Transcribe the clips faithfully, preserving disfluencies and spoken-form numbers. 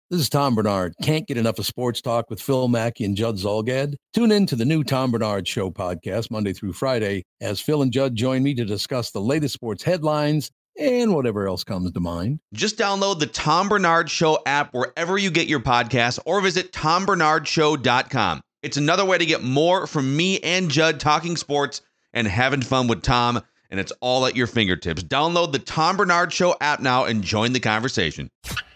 This is Tom Bernard. Can't get enough of sports talk with Phil Mackey and Judd Zolgad? Tune in to the new Tom Bernard Show podcast Monday through Friday as Phil and Judd join me to discuss the latest sports headlines and whatever else comes to mind. Just download the Tom Bernard Show app wherever you get your podcasts or visit tom bernard show dot com. It's another way to get more from me and Judd talking sports and having fun with Tom, and it's all at your fingertips. Download the Tom Bernard Show app now and join the conversation.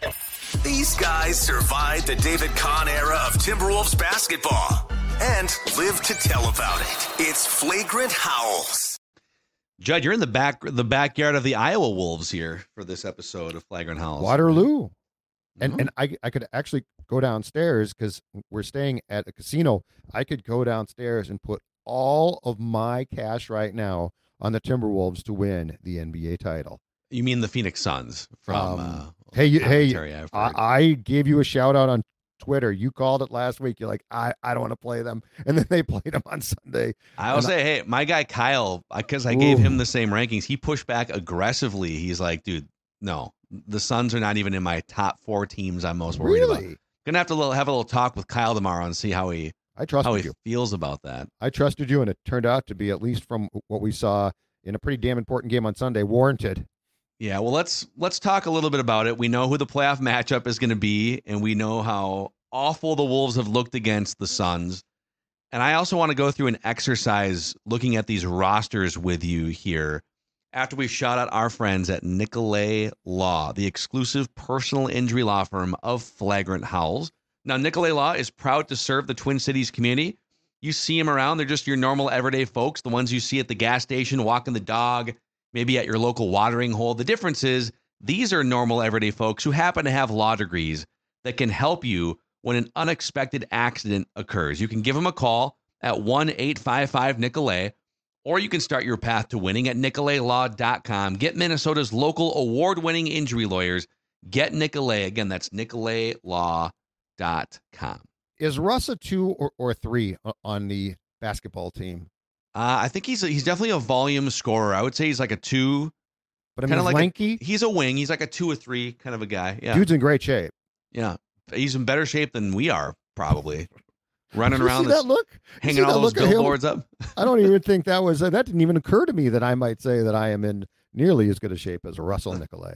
These guys survived the David Kahn era of Timberwolves basketball and live to tell about it. It's Flagrant Howls. Judd, you're in the back the backyard of the Iowa Wolves here for this episode of Flagrant Howls. Waterloo. And Mhm. and I I could actually go downstairs because we're staying at a casino. I could go downstairs and put all of my cash right now on the Timberwolves to win the N B A title. You mean the Phoenix Suns from Um, uh, Hey, you, hey, commentary I've I, heard. I gave you a shout out on Twitter. You called it last week. You're like, I, I don't want to play them. And then they played them on Sunday. I will and say, hey, my guy Kyle, because I gave Ooh. him the same rankings, he pushed back aggressively. He's like, dude, no, the Suns are not even in my top four teams I'm most worried about. Really? Gonna have to little, have a little talk with Kyle tomorrow and see how he I trusted how he you. feels about that. I trusted you, and it turned out to be, at least from what we saw in a pretty damn important game on Sunday, warranted. Yeah, well, let's let's talk a little bit about it. We know who the playoff matchup is going to be, and we know how awful the Wolves have looked against the Suns. And I also want to go through an exercise looking at these rosters with you here after we shout out our friends at Nicolay Law, the exclusive personal injury law firm of Flagrant Howls. Now, Nicolay Law is proud to serve the Twin Cities community. You see them around. They're just your normal everyday folks, the ones you see at the gas station, walking the dog, maybe at your local watering hole. The difference is these are normal everyday folks who happen to have law degrees that can help you when an unexpected accident occurs. You can give them a call at one eight five five Nicolay, or you can start your path to winning at nicolay law dot com. Get Minnesota's local award-winning injury lawyers. Get Nicolay. Again, that's nicolay law dot com. Is Russ a two or, or three o- on the basketball team? Uh, I think he's a, he's definitely a volume scorer. I would say he's like a two. But I mean, Kinda he's like a- lanky. He's a wing. He's like a two or three kind of a guy. Yeah. Dude's in great shape. Yeah. He's in better shape than we are, probably. Running Did you around see this, that look? You hanging see all that those look at him? billboards up. I don't even think that was, uh, that didn't even occur to me that I might say that I am in nearly as good a shape as Russell Nicolay.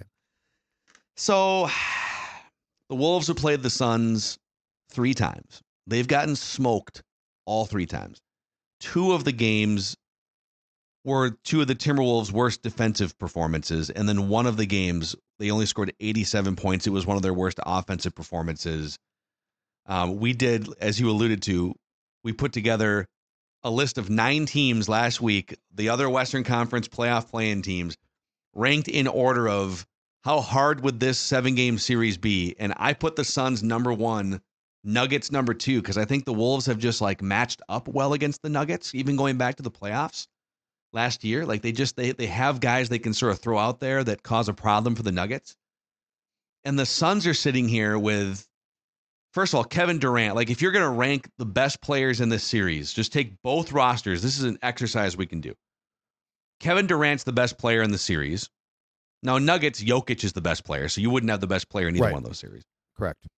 So the Wolves have played the Suns three times. They've gotten smoked all three times. Two of the games were two of the Timberwolves' worst defensive performances. And then one of the games, they only scored eighty-seven points. It was one of their worst offensive performances. Um, we did, as you alluded to, we put together a list of nine teams last week, the other Western Conference playoff play-in teams, ranked in order of how hard would this seven-game series be? And I put the Suns number one, Nuggets number two, because I think the Wolves have just like matched up well against the Nuggets, even going back to the playoffs last year. Like they just, they they have guys they can sort of throw out there that cause a problem for the Nuggets. And the Suns are sitting here with, first of all, Kevin Durant. Like if you're going to rank the best players in this series, just take both rosters. This is an exercise we can do. Kevin Durant's the best player in the series. Now, Nuggets, Jokic is the best player, so you wouldn't have the best player in either Right. one of those series. Correct.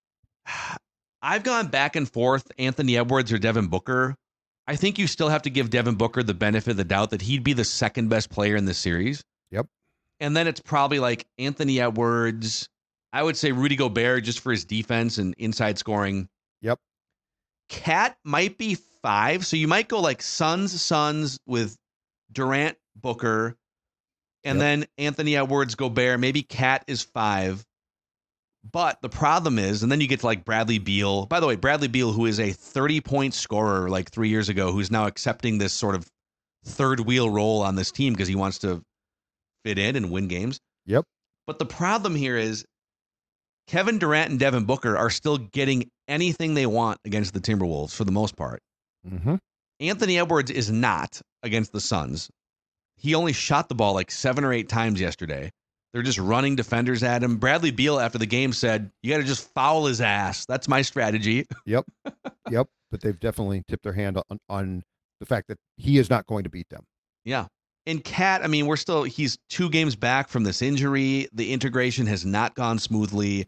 I've gone back and forth, Anthony Edwards or Devin Booker. I think you still have to give Devin Booker the benefit of the doubt that he'd be the second best player in this series. Yep. And then it's probably like Anthony Edwards. I would say Rudy Gobert just for his defense and inside scoring. Yep. Cat might be five, so you might go like Suns, Suns with Durant, Booker, and Yep. then Anthony Edwards, Gobert. Maybe Cat is five. But the problem is, and then you get to like Bradley Beal. By the way, Bradley Beal, who is a thirty-point scorer like three years ago, who's now accepting this sort of third wheel role on this team because he wants to fit in and win games. Yep. But the problem here is Kevin Durant and Devin Booker are still getting anything they want against the Timberwolves for the most part. Mm-hmm. Anthony Edwards is not against the Suns. He only shot the ball like seven or eight times yesterday. They're just running defenders at him. Bradley Beal, after the game, said, you got to just foul his ass. That's my strategy. Yep. Yep. But they've definitely tipped their hand on, on the fact that he is not going to beat them. Yeah. And Cat, I mean, we're still, he's two games back from this injury. The integration has not gone smoothly.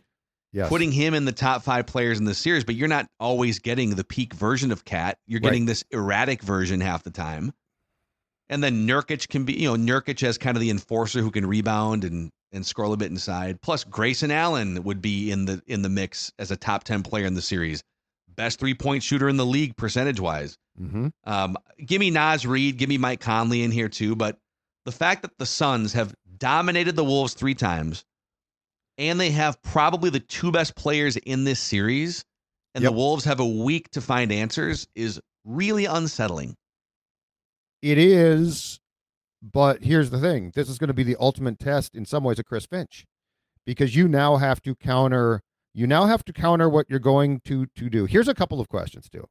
Yes. putting him in the top five players in the series, but you're not always getting the peak version of Cat. You're getting Right. this erratic version half the time. And then Nurkic can be, you know, Nurkic as kind of the enforcer who can rebound and and scroll a bit inside. Plus, Grayson Allen would be in the in the mix as a top ten player in the series. Best three-point shooter in the league percentage-wise. Mm-hmm. Um, give me Naz Reid, give me Mike Conley in here too. But the fact that the Suns have dominated the Wolves three times, and they have probably the two best players in this series, and Yep. the Wolves have a week to find answers is really unsettling. It is, but here's the thing. This is going to be the ultimate test in some ways of Chris Finch, because you now have to counter, you now have to counter what you're going to, to do. Here's a couple of questions too.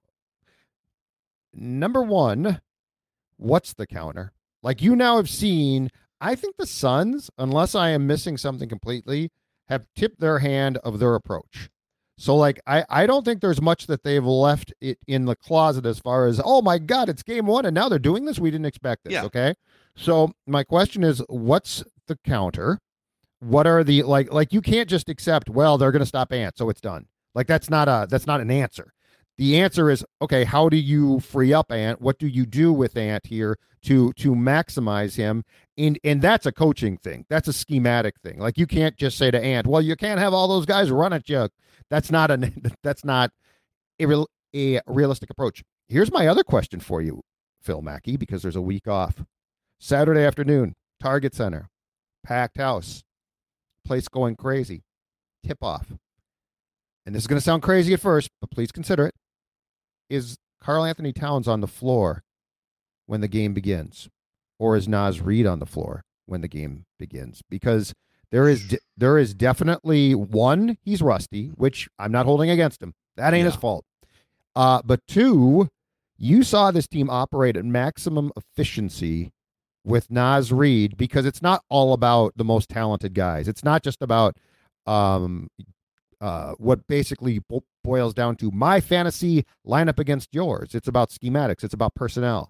Number one, what's the counter? Like, you now have seen, I think the Suns, unless I am missing something completely, have tipped their hand of their approach. So, like, I, I don't think there's much that they've left it in the closet as far as, oh, my God, it's game one, and now they're doing this? We didn't expect this, Yeah. okay? So my question is, what's the counter? What are the, like, like you can't just accept, well, they're going to stop Ant, so it's done. Like, that's not a, that's not an answer. The answer is, okay, how do you free up Ant? What do you do with Ant here to to maximize him? And and that's a coaching thing. That's a schematic thing. Like, you can't just say to Ant, well, you can't have all those guys run at you. That's not a that's not a, real, a realistic approach. Here's my other question for you, Phil Mackey, because there's a week off. Saturday afternoon, Target Center, packed house, place going crazy, tip off. And this is going to sound crazy at first, but please consider it. Is Karl Anthony Towns on the floor when the game begins? Or is Naz Reid on the floor when the game begins? Because there is de- there is definitely, one, he's rusty, which I'm not holding against him. That ain't Yeah. his fault. Uh, but two, you saw this team operate at maximum efficiency with Naz Reid, because it's not all about the most talented guys. It's not just about um, uh, what basically bo- boils down to my fantasy lineup against yours. It's about schematics. It's about personnel.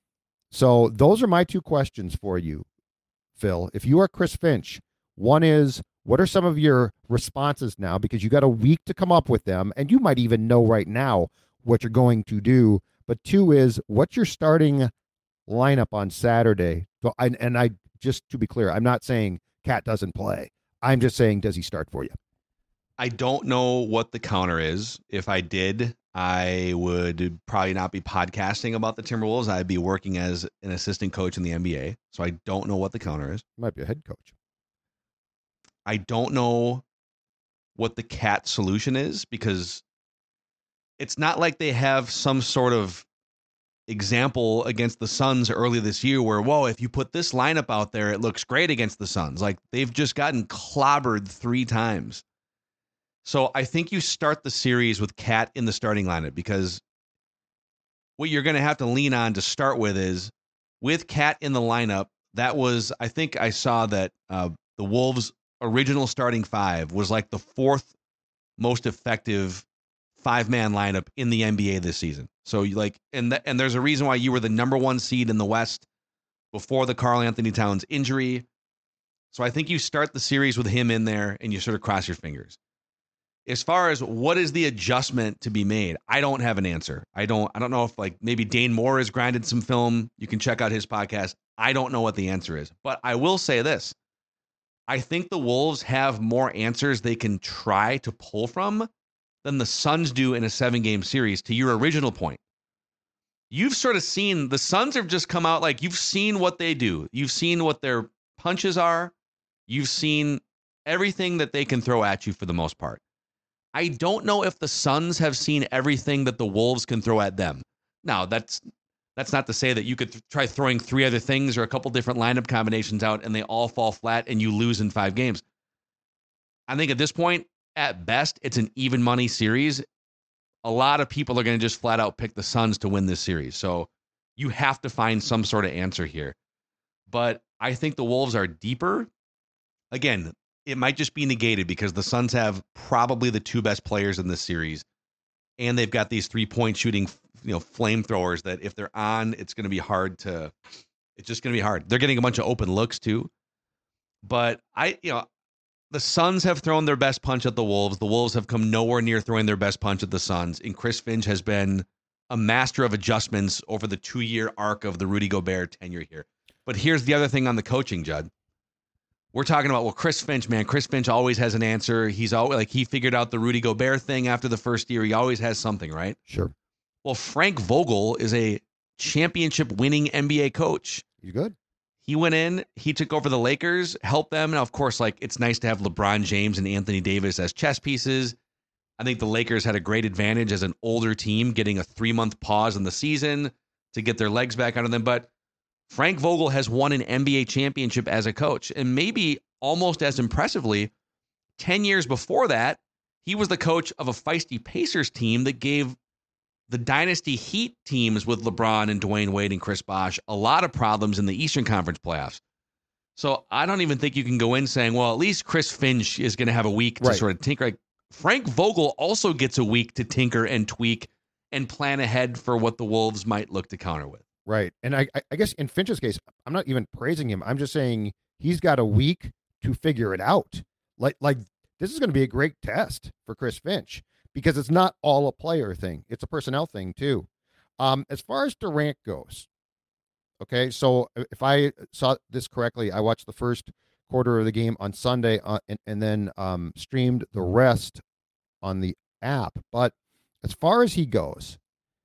So those are my two questions for you, Phil. If you are Chris Finch, one is, what are some of your responses now? Because you got a week to come up with them, and you might even know right now what you're going to do. But two is, what's your starting lineup on Saturday? So, and, and I, just to be clear, I'm not saying Cat doesn't play. I'm just saying, does he start for you? I don't know what the counter is. If I did, I would probably not be podcasting about the Timberwolves. I'd be working as an assistant coach in the N B A. So I don't know what the counter is. Might be a head coach. I don't know what the Cat solution is, because it's not like they have some sort of example against the Suns early this year where, whoa, if you put this lineup out there, it looks great against the Suns. Like, they've just gotten clobbered three times. So I think you start the series with Cat in the starting lineup, because what you're going to have to lean on to start with is, with Cat in the lineup, that was, I think I saw that uh, the Wolves' original starting five was like the fourth most effective five-man lineup in the N B A this season. So you like, and th- and there's a reason why you were the number one seed in the West before the Karl Anthony Towns injury. So I think you start the series with him in there, and you sort of cross your fingers. As far as what is the adjustment to be made, I don't have an answer. I don't I don't know if, like, maybe Dane Moore has grinded some film. You can check out his podcast. I don't know what the answer is. But I will say this. I think the Wolves have more answers they can try to pull from than the Suns do in a seven-game series, to your original point. You've sort of seen, the Suns have just come out, like, you've seen what they do. You've seen what their punches are. You've seen everything that they can throw at you for the most part. I don't know if the Suns have seen everything that the Wolves can throw at them. Now, that's that's not to say that you could th- try throwing three other things or a couple different lineup combinations out and they all fall flat and you lose in five games. I think at this point, at best, it's an even money series. A lot of people are going to just flat out pick the Suns to win this series. So you have to find some sort of answer here. But I think the Wolves are deeper. Again, it might just be negated because the Suns have probably the two best players in this series, and they've got these three-point shooting, you know, flamethrowers that if they're on, it's going to be hard to. It's just going to be hard. They're getting a bunch of open looks too, but I, you know, the Suns have thrown their best punch at the Wolves. The Wolves have come nowhere near throwing their best punch at the Suns. And Chris Finch has been a master of adjustments over the two-year arc of the Rudy Gobert tenure here. But here's the other thing on the coaching, Judd. We're talking about, well, Chris Finch, man. Chris Finch always has an answer. He's always like, he figured out the Rudy Gobert thing after the first year. He always has something, right? Sure. Well, Frank Vogel is a championship-winning N B A coach. He's good. He went in, he took over the Lakers, helped them. Now, of course, like, it's nice to have LeBron James and Anthony Davis as chess pieces. I think the Lakers had a great advantage as an older team, getting a three-month pause in the season to get their legs back under them. But Frank Vogel has won an N B A championship as a coach. And maybe almost as impressively, ten years before that, he was the coach of a feisty Pacers team that gave the Dynasty Heat teams with LeBron and Dwayne Wade and Chris Bosh a lot of problems in the Eastern Conference playoffs. So I don't even think you can go in saying, well, at least Chris Finch is going to have a week to right. sort of tinker. Like, Frank Vogel also gets a week to tinker and tweak and plan ahead for what the Wolves might look to counter with. Right. And I, I guess in Finch's case, I'm not even praising him. I'm just saying he's got a week to figure it out. Like, like this is going to be a great test for Chris Finch because it's not all a player thing. It's a personnel thing too. Um, as far as Durant goes, okay, so if I saw this correctly, I watched the first quarter of the game on Sunday uh, and, and then um, streamed the rest on the app. But as far as he goes,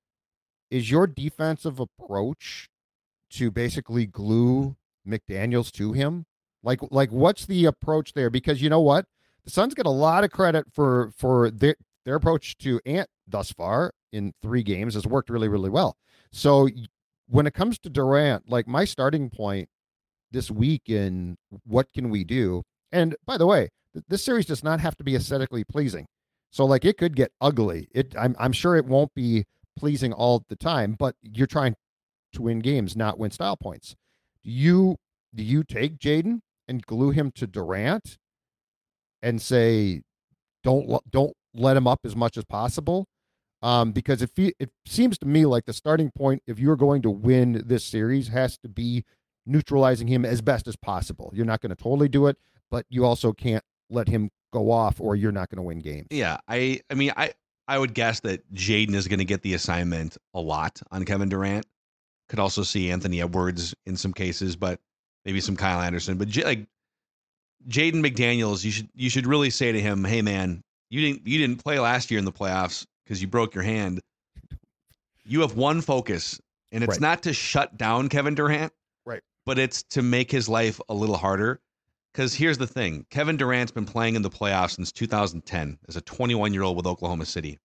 is your defensive approach to basically glue McDaniels to him? Like, like what's the approach there? Because you know what? The Suns get a lot of credit for for their, their approach to Ant thus far in three games has worked really, really well. So when it comes to Durant, like my starting point this week in what can we do? And by the way, this series does not have to be aesthetically pleasing. So like it could get ugly. It I'm I'm sure it won't be pleasing all the time, but you're trying to win games, not win style points. Do you do you take Jaden and glue him to Durant and say, don't don't let him up as much as possible? Um, because it fe- it seems to me like the starting point, if you're going to win this series, has to be neutralizing him as best as possible. You're not going to totally do it, but you also can't let him go off, or you're not going to win games. Yeah, I I mean I. I would guess that Jaden is going to get the assignment a lot on Kevin Durant. Could also see Anthony Edwards in some cases, but maybe some Kyle Anderson. But J- like Jaden McDaniels, you should you should really say to him, "Hey man, you didn't you didn't play last year in the playoffs because you broke your hand. You have one focus, and it's right. not to shut down Kevin Durant, right? But it's to make his life a little harder." Because here's the thing. Kevin Durant's been playing in the playoffs since two thousand ten as a twenty-one-year-old with Oklahoma City.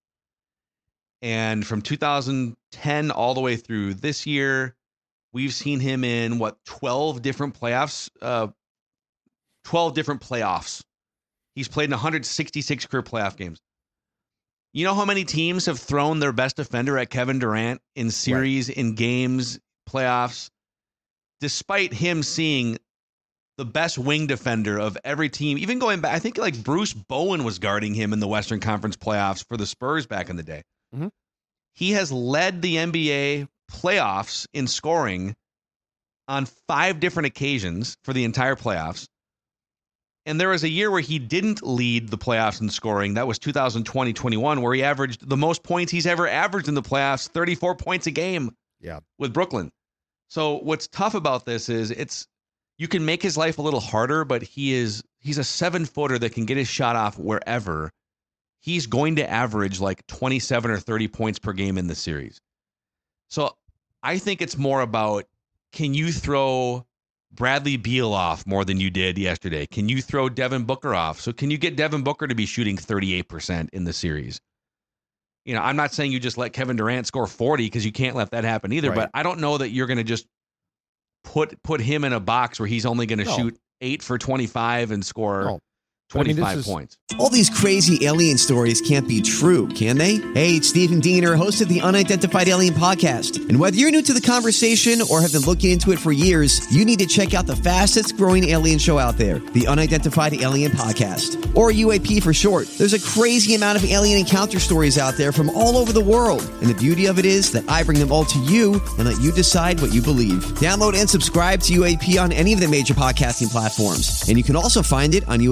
And from two thousand ten all the way through this year, we've seen him in, what, twelve different playoffs? Uh, twelve different playoffs. He's played in one hundred sixty-six career playoff games. You know how many teams have thrown their best defender at Kevin Durant in series, right. in games, playoffs? Despite him seeing the best wing defender of every team, even going back, I think like Bruce Bowen was guarding him in the Western Conference playoffs for the Spurs back in the day. Mm-hmm. He has led the N B A playoffs in scoring on five different occasions for the entire playoffs. And there was a year where he didn't lead the playoffs in scoring. That was two thousand twenty twenty-one, where he averaged the most points he's ever averaged in the playoffs, thirty-four points a game yeah. with Brooklyn. So what's tough about this is it's, you can make his life a little harder, but he is he's a seven footer that can get his shot off wherever. He's going to average like twenty-seven or thirty points per game in the series. So I think it's more about, can you throw Bradley Beal off more than you did yesterday? Can you throw Devin Booker off? So can you get Devin Booker to be shooting thirty-eight percent in the series? You know, I'm not saying you just let Kevin Durant score forty, because you can't let that happen either, right. But I don't know that you're going to just put put him in a box where he's only going to no. shoot eight for twenty-five and score no. twenty-five I mean, is, points. All these crazy alien stories can't be true, can they? Hey, it's Stephen Diener, host of the Unidentified Alien Podcast. And whether you're new to the conversation or have been looking into it for years, you need to check out the fastest growing alien show out there, the Unidentified Alien Podcast, or U A P for short. There's a crazy amount of alien encounter stories out there from all over the world. And the beauty of it is that I bring them all to you and let you decide what you believe. Download and subscribe to U A P on any of the major podcasting platforms. And you can also find it on U A P Podcast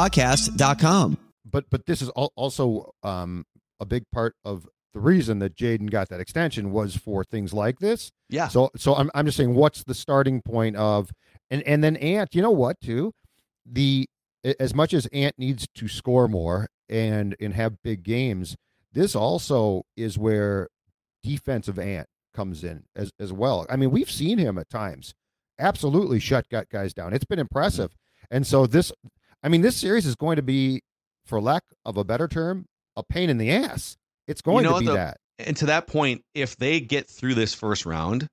podcast dot com. But but this is al- also um, a big part of the reason that Jaden got that extension was for things like this. Yeah. So so I'm I'm just saying, what's the starting point of, and and then Ant, you know what, too, the as much as Ant needs to score more and and have big games, this also is where defensive Ant comes in as as well. I mean, we've seen him at times absolutely shut gut guys down. It's been impressive. Mm-hmm. And so this, I mean, this series is going to be, for lack of a better term, a pain in the ass. It's going you know, to be the, that. And to that point, if they get through this first round,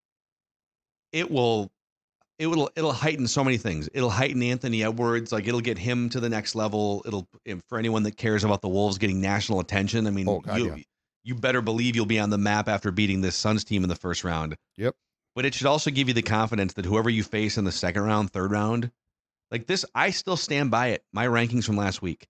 it will it will it'll heighten so many things. It'll heighten Anthony Edwards, like it'll get him to the next level. It'll, for anyone that cares about the Wolves getting national attention, I mean, oh, God, you, yeah. you better believe you'll be on the map after beating this Suns team in the first round. Yep. But it should also give you the confidence that whoever you face in the second round, third round, like this, I still stand by it. My rankings from last week.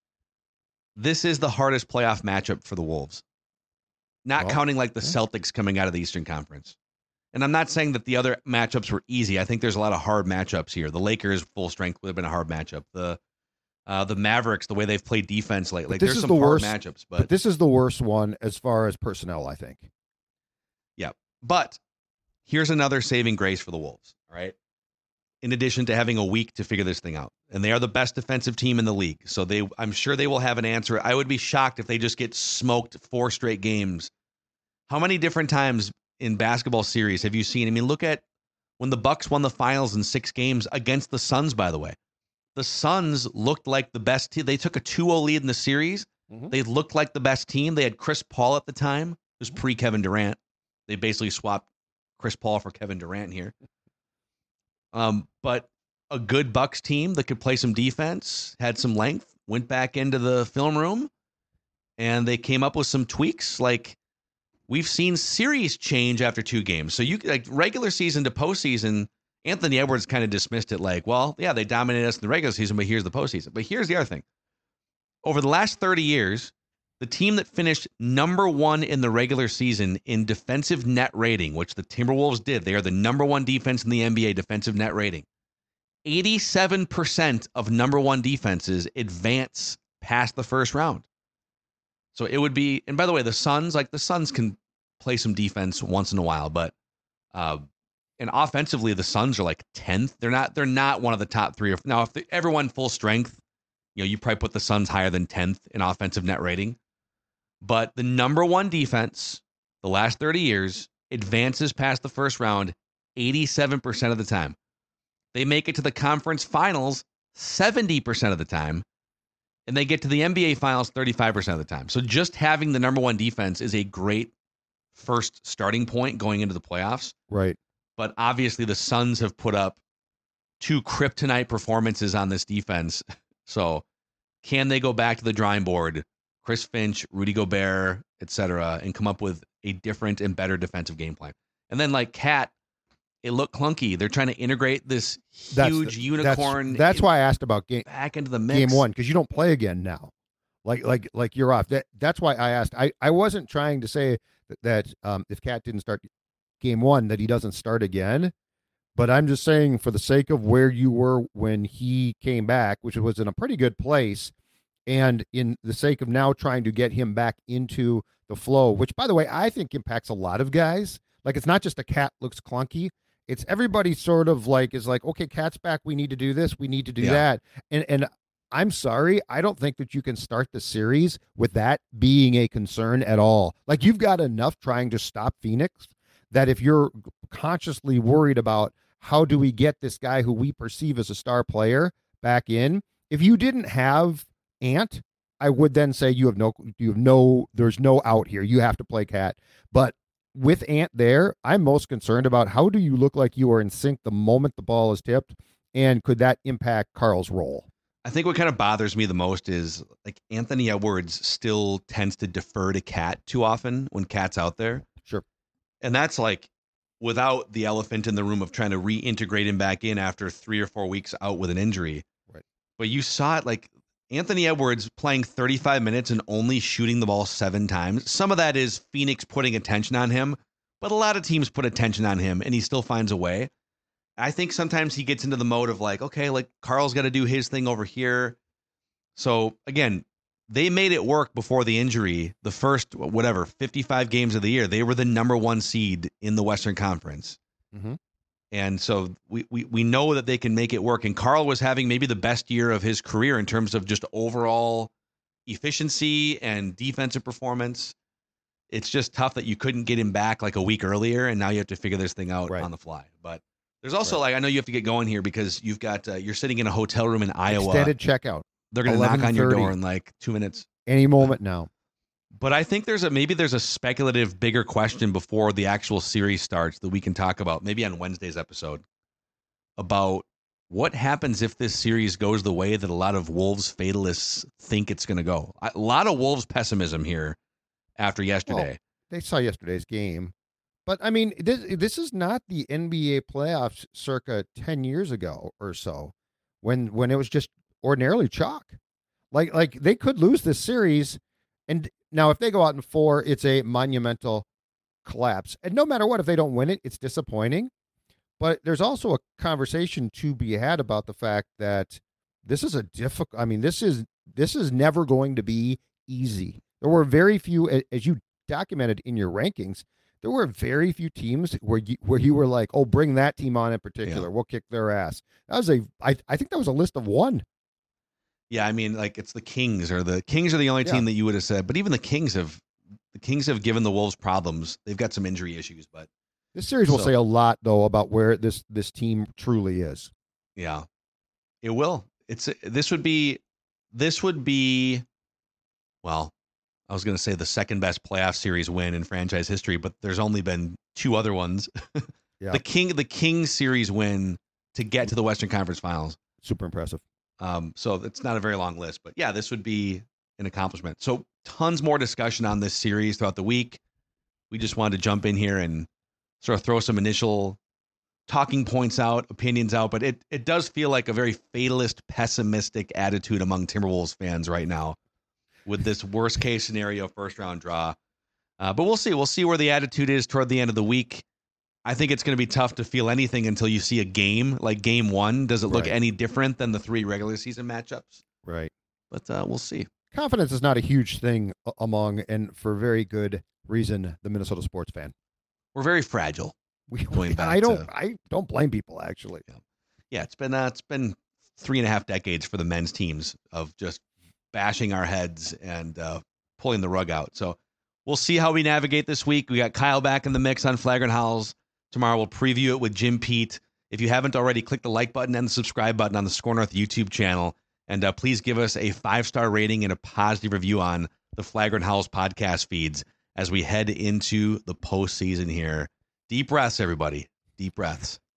This is the hardest playoff matchup for the Wolves. Not well, counting like the yeah. Celtics coming out of the Eastern Conference. And I'm not saying that the other matchups were easy. I think there's a lot of hard matchups here. The Lakers full strength would have been a hard matchup. The uh, the Mavericks, the way they've played defense lately. Like, there's some the hard worst, matchups. But, but this is the worst one as far as personnel, I think. Yeah. But here's another saving grace for the Wolves. All right. In addition to having a week to figure this thing out. And they are the best defensive team in the league. So they, I'm sure they will have an answer. I would be shocked if they just get smoked four straight games. How many different times in basketball series have you seen? I mean, look at when the Bucks won the finals in six games against the Suns, by the way. The Suns looked like the best team. They took a two oh lead in the series. Mm-hmm. They looked like the best team. They had Chris Paul at the time. It was pre-Kevin Durant. They basically swapped Chris Paul for Kevin Durant here. Um, but a good Bucks team that could play some defense, had some length, went back into the film room, and they came up with some tweaks. Like, we've seen series change after two games. So you like regular season to postseason, Anthony Edwards kind of dismissed it like, well, yeah, they dominated us in the regular season, but here's the postseason. But here's the other thing. Over the last thirty years, the team that finished number one in the regular season in defensive net rating, which the Timberwolves did, they are the number one defense in the N B A defensive net rating. eighty-seven percent of number one defenses advance past the first round. So it would be, and by the way, the Suns, like the Suns can play some defense once in a while, but uh, and offensively, the Suns are like tenth. They're not, they're not one of the top three. Or, now, if they, everyone full strength, you know, you probably put the Suns higher than tenth in offensive net rating. But the number one defense, the last thirty years, advances past the first round eighty-seven percent of the time. They make it to the conference finals seventy percent of the time. And they get to the N B A finals thirty-five percent of the time. So just having the number one defense is a great first starting point going into the playoffs. Right. But obviously the Suns have put up two kryptonite performances on this defense. So can they go back to the drawing board, Chris Finch, Rudy Gobert, et cetera, and come up with a different and better defensive game plan? And then like Cat, it looked clunky. They're trying to integrate this huge that's, unicorn. That's, that's why I asked about game back into the mix. Game one, because you don't play again now. Like like like you're off. That that's why I asked. I, I wasn't trying to say that, that um, if Cat didn't start game one that he doesn't start again. But I'm just saying, for the sake of where you were when he came back, which was in a pretty good place, and in the sake of now trying to get him back into the flow, which, by the way, I think impacts a lot of guys. Like, it's not just a Cat looks clunky. It's everybody sort of like is like, okay, Cat's back. We need to do this. We need to do yeah. that. And and I'm sorry. I don't think that you can start the series with that being a concern at all. Like, you've got enough trying to stop Phoenix that if you're consciously worried about how do we get this guy who we perceive as a star player back in, if you didn't have Ant, I would then say you have no, you have no, there's no out here. You have to play Cat. But with Ant there, I'm most concerned about how do you look like you are in sync the moment the ball is tipped, and could that impact Karl's role? I think what kind of bothers me the most is like Anthony Edwards still tends to defer to Cat too often when Cat's out there. Sure. And that's like without the elephant in the room of trying to reintegrate him back in after three or four weeks out with an injury. Right. But you saw it like Anthony Edwards playing thirty-five minutes and only shooting the ball seven times. Some of that is Phoenix putting attention on him, but a lot of teams put attention on him and he still finds a way. I think sometimes he gets into the mode of like, okay, like Karl's got to do his thing over here. So again, they made it work before the injury. The first, whatever, fifty-five games of the year, they were the number one seed in the Western Conference. Mm-hmm. And so we, we we know that they can make it work. And Carl was having maybe the best year of his career in terms of just overall efficiency and defensive performance. It's just tough that you couldn't get him back like a week earlier, and now you have to figure this thing out Right. on the fly. But there's also, Right. like, I know you have to get going here because you've got, uh, you're sitting in a hotel room in Iowa. Extended checkout. They're going to knock on your eleven thirty. door in like two minutes. Any moment now. But I think there's a maybe there's a speculative bigger question before the actual series starts that we can talk about maybe on Wednesday's episode about what happens if this series goes the way that a lot of Wolves fatalists think it's going to go. A lot of Wolves pessimism here after yesterday. Well, they saw yesterday's game. But, I mean, this, this is not the N B A playoffs circa ten years ago or so when when it was just ordinarily chalk. Like, like they could lose this series. And now if they go out in four, it's a monumental collapse. And no matter what, if they don't win it, it's disappointing. But there's also a conversation to be had about the fact that this is a difficult, I mean, this is this is never going to be easy. There were very few, as you documented in your rankings, there were very few teams where you, where you were like, oh, bring that team on in particular. Yeah. We'll kick their ass. That was a, I, I think that was a list of one. Yeah, I mean, like it's the Kings or the Kings are the only Yeah. team that you would have said, but even the Kings have the Kings have given the Wolves problems. They've got some injury issues, but This series will So- say a lot, though, about where this this team truly is. yeah, it will. It's this would be this would be well, I was going to say the second best playoff series win in franchise history, but there's only been two other ones. Yeah. The King the King series win to get to the Western Conference Finals. Super impressive. Um, so it's not a very long list, but yeah, this would be an accomplishment. So tons more discussion on this series throughout the week. We just wanted to jump in here and sort of throw some initial talking points out, opinions out, but it, it does feel like a very fatalist, pessimistic attitude among Timberwolves fans right now with this worst case scenario first round draw. Uh, but we'll see. We'll see where the attitude is toward the end of the week. I think it's going to be tough to feel anything until you see a game like game one. Does it look Right. any different than the three regular season matchups? Right. But uh, we'll see. Confidence is not a huge thing a- among, and for very good reason, the Minnesota sports fan. We're very fragile. We, Going back I don't to- I don't blame people, actually. Yeah, it's been uh, it's been three and a half decades for the men's teams of just bashing our heads and uh, pulling the rug out. So we'll see how we navigate this week. We got Kyle back in the mix on Flagrant Howls. Tomorrow we'll preview it with Jim Pete. If you haven't already, click the like button and the subscribe button on the Score North YouTube channel. And uh, please give us a five-star rating and a positive review on the Flagrant Howls podcast feeds as we head into the postseason here. Deep breaths, everybody. Deep breaths.